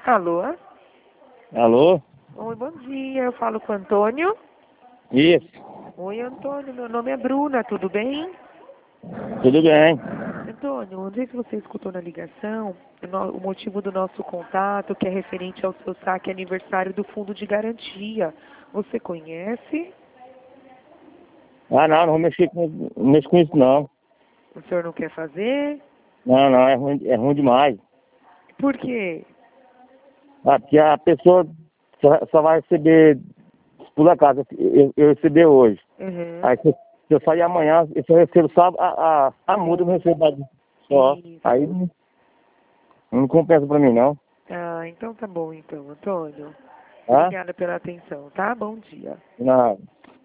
Alô? Alô? Oi, bom dia. Eu falo com o Antônio. Isso, Oi, Antônio. Meu nome é Bruna. Tudo bem? tudo bem. Antônio, não sei se você escutou na ligação o motivo do nosso contato, que é referente ao seu saque aniversário do Fundo de Garantia. Você conhece? Ah, não vou não mexo com isso não. O senhor não quer fazer? Não, é ruim demais. Por quê? Ah, porque a pessoa só vai receber, por acaso, eu receber hoje. Uhum. Aí se eu sair amanhã, se eu recebo só a multa, eu não recebo mais só. Isso. Aí não compensa pra mim não. Ah, então tá bom então, Antônio. Tá? Obrigada pela atenção, tá? Bom dia. Não.